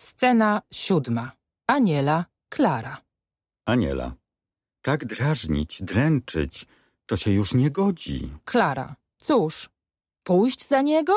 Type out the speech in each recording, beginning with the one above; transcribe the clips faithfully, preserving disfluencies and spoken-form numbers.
Scena siódma. Aniela, Klara. Aniela. Tak drażnić, dręczyć, to się już nie godzi. Klara. Cóż, pójść za niego?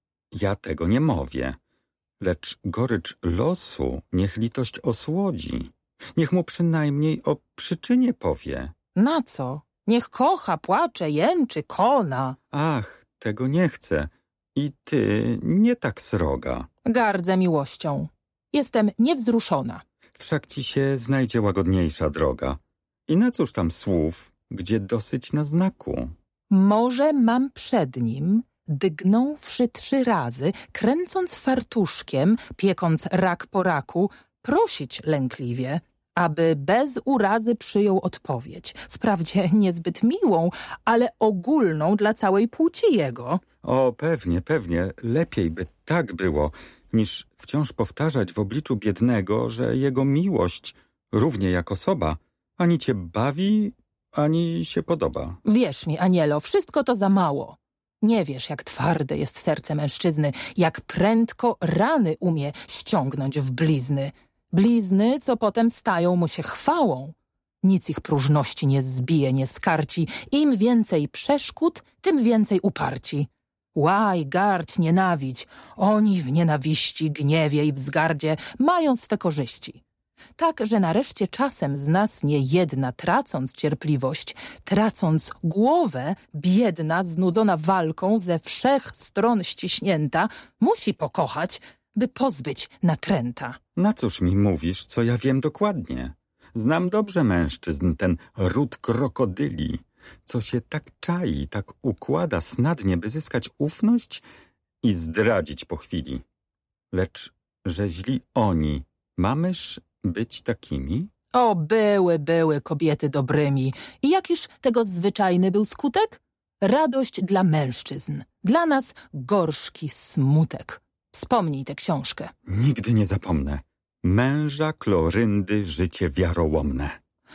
Ja tego nie mówię. Lecz gorycz losu niech litość osłodzi. Niech mu przynajmniej o przyczynie powie. Na co? Niech kocha, płacze, jęczy, kona. Ach, tego nie chcę. I ty nie tak sroga. Gardzę miłością. Jestem niewzruszona. Wszak ci się znajdzie łagodniejsza droga. I na cóż tam słów, gdzie dosyć na znaku? Może mam przed nim, dygnąwszy trzy razy, kręcąc fartuszkiem, piekąc rak po raku, prosić lękliwie, aby bez urazy przyjął odpowiedź. Wprawdzie niezbyt miłą, ale ogólną dla całej płci jego. O, pewnie, pewnie, lepiej by tak było, niż wciąż powtarzać w obliczu biednego, że jego miłość, równie jak osoba, ani cię bawi, ani się podoba. Wierz mi, Anielo, wszystko to za mało. Nie wiesz, jak twarde jest serce mężczyzny, jak prędko rany umie ściągnąć w blizny. Blizny, co potem stają mu się chwałą. Nic ich próżności nie zbije, nie skarci. Im więcej przeszkód, tym więcej uparci. Łaj, gardź, nienawidź. Oni w nienawiści, gniewie i wzgardzie mają swe korzyści. Tak, że nareszcie czasem z nas nie jedna, tracąc cierpliwość, tracąc głowę, biedna, znudzona walką, ze wszech stron ściśnięta, musi pokochać, by pozbyć natręta. Na cóż mi mówisz, co ja wiem dokładnie? Znam dobrze mężczyzn, ten ród krokodyli, co się tak czai, tak układa snadnie, by zyskać ufność i zdradzić po chwili. Lecz, że źli oni, mamyż być takimi? O, były, były kobiety dobrymi. I jakiż tego zwyczajny był skutek? Radość dla mężczyzn. Dla nas gorzki smutek. Wspomnij tę książkę. Nigdy nie zapomnę. Męża Kloryndy życie wiarołomne.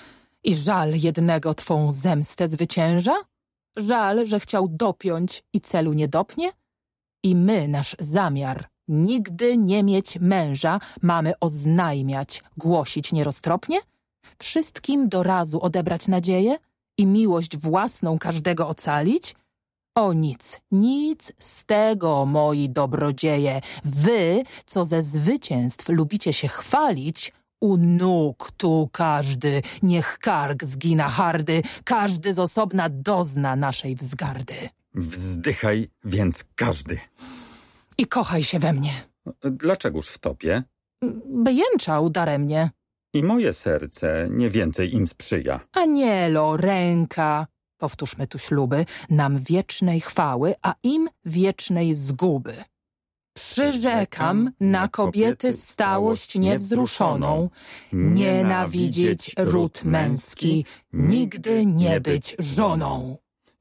I żal jednego twą zemstę zwycięża? Żal, że chciał dopiąć i celu nie dopnie? I my nasz zamiar nigdy nie mieć męża mamy oznajmiać, głosić nieroztropnie? Wszystkim do razu odebrać nadzieję i miłość własną każdego ocalić? O nic, nic z tego, moi dobrodzieje. Wy, co ze zwycięstw lubicie się chwalić, u nóg tu każdy, niech kark zgina hardy, każdy z osobna dozna naszej wzgardy. Wzdychaj więc każdy. I kochaj się we mnie. Dlaczegoż w tobie? By jęczał daremnie. I moje serce nie więcej im sprzyja. Anielo, ręka, powtórzmy tu śluby, nam wiecznej chwały, a im wiecznej zguby. Przyrzekam na kobiety stałość niewzruszoną, nienawidzieć ród męski, nigdy nie być żoną.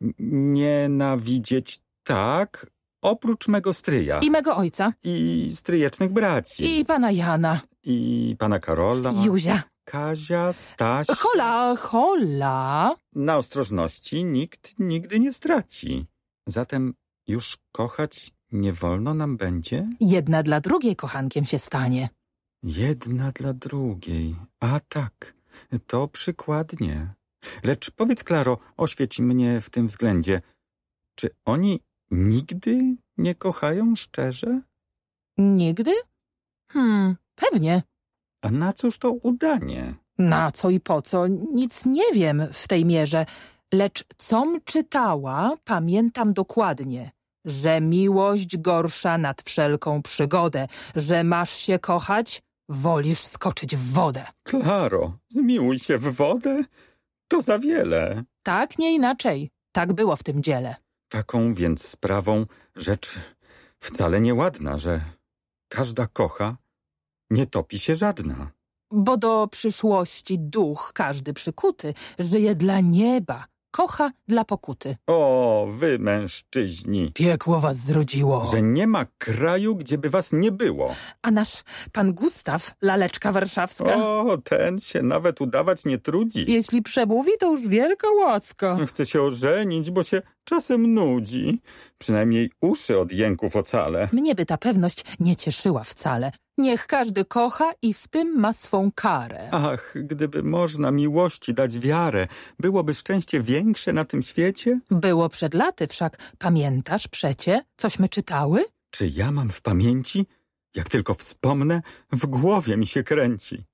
Nienawidzieć tak, oprócz mego stryja. I mego ojca. I stryjecznych braci. I pana Jana. I pana Karola. Józia. Kazia, Staś. Hola, hola. Na ostrożności nikt nigdy nie straci. Zatem już kochać nie wolno nam będzie? Jedna dla drugiej kochankiem się stanie. Jedna dla drugiej. A tak, to przykładnie. Lecz powiedz, Klaro, oświeć mnie w tym względzie. Czy oni nigdy nie kochają szczerze? Nigdy? Hmm, pewnie. A na cóż to udanie? Na co i po co? Nic nie wiem w tej mierze. Lecz com czytała, pamiętam dokładnie, że miłość gorsza nad wszelką przygodę, że masz się kochać, wolisz skoczyć w wodę. Klaro, zmiłuj się w wodę? To za wiele. Tak, nie inaczej. Tak było w tym dziele. Taką więc sprawą rzecz wcale nieładna, że każda kocha, nie topi się żadna. Bo do przyszłości duch każdy przykuty żyje dla nieba, kocha dla pokuty. O, wy mężczyźni! Piekło was zrodziło. Że nie ma kraju, gdzie by was nie było. A nasz pan Gustaw, laleczka warszawska? O, ten się nawet udawać nie trudzi. Jeśli przemówi, to już wielka łaska. Chce się ożenić, bo się czasem nudzi. Przynajmniej uszy od jęków ocale. Mnie by ta pewność nie cieszyła wcale. Niech każdy kocha i w tym ma swą karę. Ach, gdyby można miłości dać wiarę, byłoby szczęście większe na tym świecie? Było przed laty, wszak pamiętasz przecie, cośmy czytały? Czy ja mam w pamięci? Jak tylko wspomnę, w głowie mi się kręci.